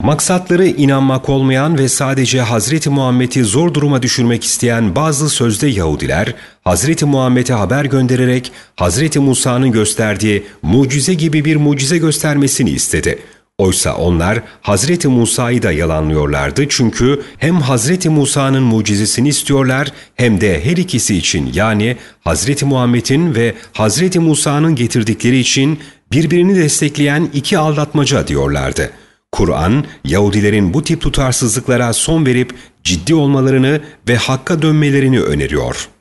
Maksatları inanmak olmayan ve sadece Hazreti Muhammed'i zor duruma düşürmek isteyen bazı sözde Yahudiler, Hazreti Muhammed'e haber göndererek Hazreti Musa'nın gösterdiği mucize gibi bir mucize göstermesini istedi. Oysa onlar Hazreti Musa'yı da yalanlıyorlardı çünkü hem Hazreti Musa'nın mucizesini istiyorlar hem de her ikisi için yani Hazreti Muhammed'in ve Hazreti Musa'nın getirdikleri için birbirini destekleyen iki aldatmaca diyorlardı. Kur'an, Yahudilerin bu tip tutarsızlıklara son verip ciddi olmalarını ve hakka dönmelerini öneriyor.